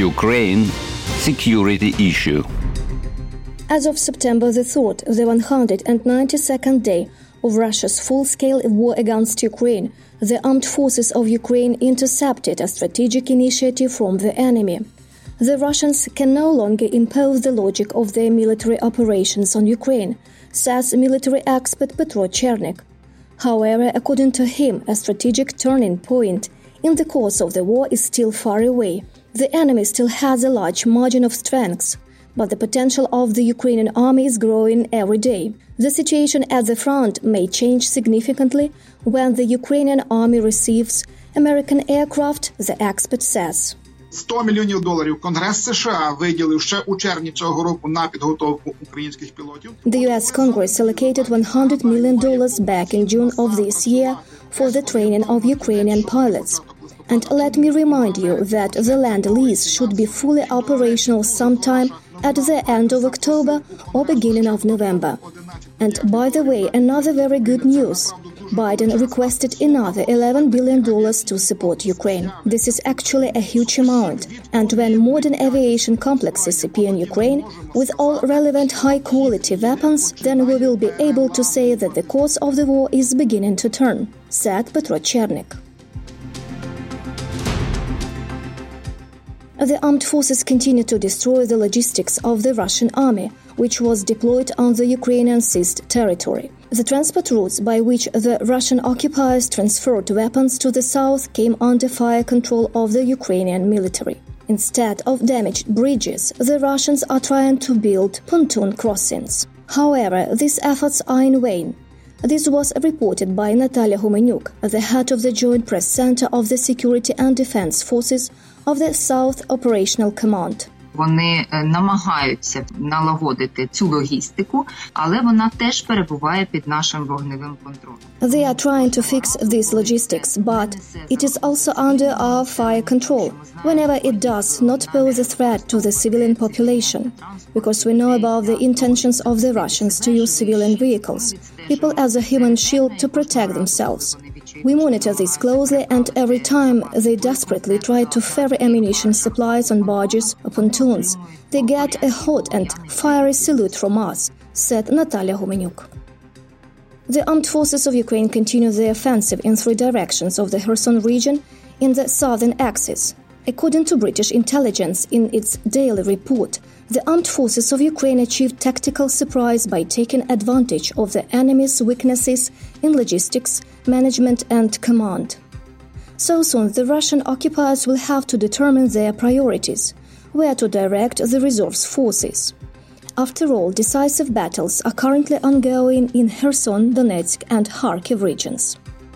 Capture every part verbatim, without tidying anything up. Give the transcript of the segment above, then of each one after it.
Ukraine security issue. As of September the third, the one hundred ninety-second day of Russia's full-scale war against Ukraine, the armed forces of Ukraine intercepted a strategic initiative from the enemy. The Russians can no longer impose the logic of their military operations on Ukraine, says military expert Petro Chernik. However, according to him, a strategic turning point in the course of the war is still far away. The enemy still has a large margin of strength, but the potential of the Ukrainian army is growing every day. The situation at the front may change significantly when the Ukrainian army receives American aircraft, the expert says. сто мільйонів доларів Конгрес США виділив ще у червні цього року на підготовку українських пілотів. The U S Congress allocated one hundred million dollars back in June of this year for the training of Ukrainian pilots. And let me remind you that the land lease should be fully operational sometime at the end of October or beginning of November. And by the way, another very good news. Biden requested another eleven billion dollars to support Ukraine. This is actually a huge amount. And when modern aviation complexes appear in Ukraine with all relevant high-quality weapons, then we will be able to say that the course of the war is beginning to turn, said Petro Chernik. The armed forces continue to destroy the logistics of the Russian army, which was deployed on the Ukrainian seized territory. The transport routes by which the Russian occupiers transferred weapons to the south came under fire control of the Ukrainian military. Instead of damaged bridges, the Russians are trying to build pontoon crossings. However, these efforts are in vain. This was reported by Natalia Humenyuk, the head of the Joint Press Center of the Security and Defense Forces of the South Operational Command. Вони намагаються налагодити цю логістику, але вона теж перебуває під нашим вогневим контролем. They are trying to fix this logistics, but it is also under our fire control, whenever it does not pose a threat to the civilian population, because we know about the intentions of the Russians to use civilian vehicles, people as a human shield to protect themselves. We monitor this closely, and every time they desperately try to ferry ammunition supplies on barges or pontoons, they get a hot and fiery salute from us, said Natalia Humenyuk. The armed forces of Ukraine continue their offensive in three directions of the Kherson region in the southern axis. According to British intelligence in its daily report, the armed forces of Ukraine achieved tactical surprise by taking advantage of the enemy's weaknesses in logistics, management and command. So soon, the Russian occupiers will have to determine their priorities, where to direct the reserve forces. After all, decisive battles are currently ongoing in Kherson, Donetsk and Kharkiv regions.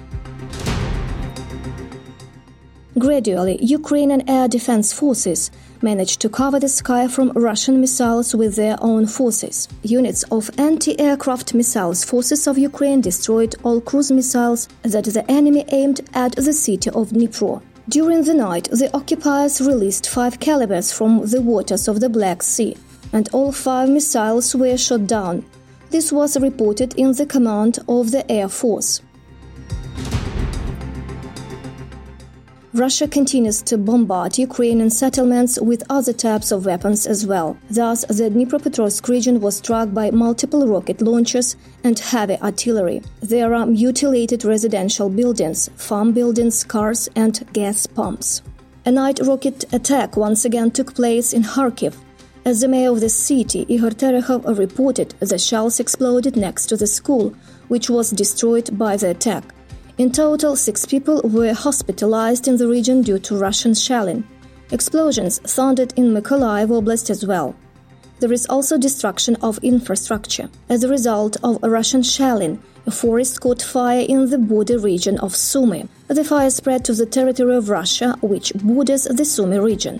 Gradually, Ukrainian air defense forces managed to cover the sky from Russian missiles with their own forces. Units of anti-aircraft missiles forces of Ukraine destroyed all cruise missiles that the enemy aimed at the city of Dnipro. During the night, the occupiers released five calibers from the waters of the Black Sea, and all five missiles were shot down. This was reported in the command of the Air Force. Russia continues to bombard Ukrainian settlements with other types of weapons as well. Thus, the Dnipropetrovsk region was struck by multiple rocket launchers and heavy artillery. There are mutilated residential buildings, farm buildings, cars and gas pumps. A night rocket attack once again took place in Kharkiv. As the mayor of the city, Igor Terekhov, reported, the shells exploded next to the school, which was destroyed by the attack. In total, six people were hospitalized in the region due to Russian shelling. Explosions thundered in Mykolaiv Oblast as well. There is also destruction of infrastructure. As a result of Russian shelling, a forest caught fire in the border region of Sumy. The fire spread to the territory of Russia, which borders the Sumy region.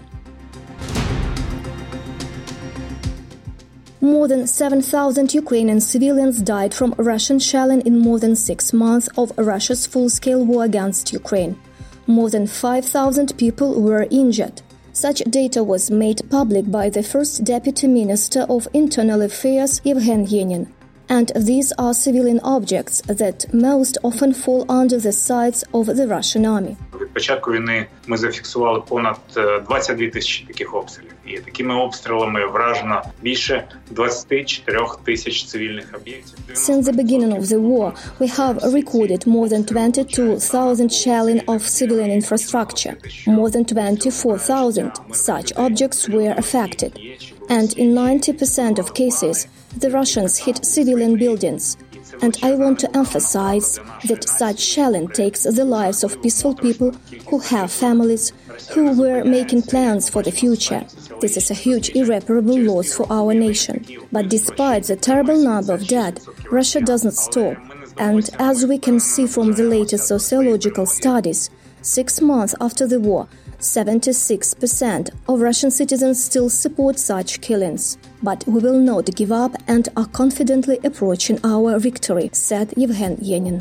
More than seven thousand Ukrainian civilians died from Russian shelling in more than six months of Russia's full-scale war against Ukraine. More than five thousand people were injured. Such data was made public by the first Deputy Minister of Internal Affairs, Yevhen Yenin. And these are civilian objects that most often fall under the sights of the Russian army. початку війни ми зафіксували понад двадцять дві тисячі таких обстрілів. І такими обстрілами вражено більше двадцять чотири тисяч цивільних об'єктів. Since the beginning of the war, we have recorded more than twenty-two thousand shelling of civilian infrastructure. More than twenty-four thousand such objects were affected. And in ninety percent of cases, the Russians hit civilian buildings. And I want to emphasize that such shelling takes the lives of peaceful people who have families, who were making plans for the future. This is a huge irreparable loss for our nation. But despite the terrible number of dead, Russia doesn't stop. And as we can see from the latest sociological studies, six months after the war, seventy-six percent of Russian citizens still support such killings. But we will not give up and are confidently approaching our victory, said Yevhen Yenin.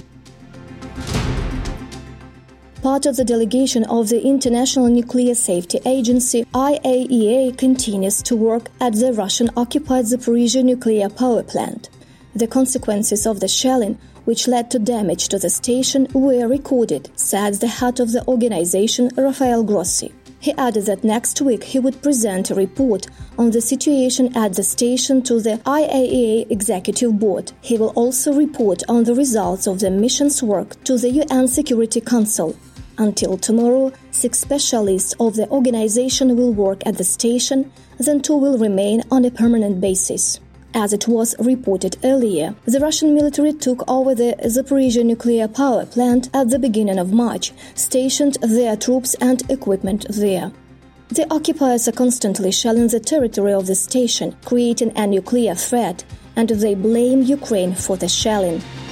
Part of the delegation of the International Nuclear Safety Agency, I A E A, continues to work at the Russian-occupied Zaporizhzhia nuclear power plant. The consequences of the shelling, which led to damage to the station, were recorded, said the head of the organization, Rafael Grossi. He added that next week he would present a report on the situation at the station to the I A E A Executive Board. He will also report on the results of the mission's work to the U N Security Council. Until tomorrow, six specialists of the organization will work at the station, then two will remain on a permanent basis. As it was reported earlier, the Russian military took over the Zaporizhzhia nuclear power plant at the beginning of March, stationed their troops and equipment there. The occupiers are constantly shelling the territory of the station, creating a nuclear threat, and they blame Ukraine for the shelling.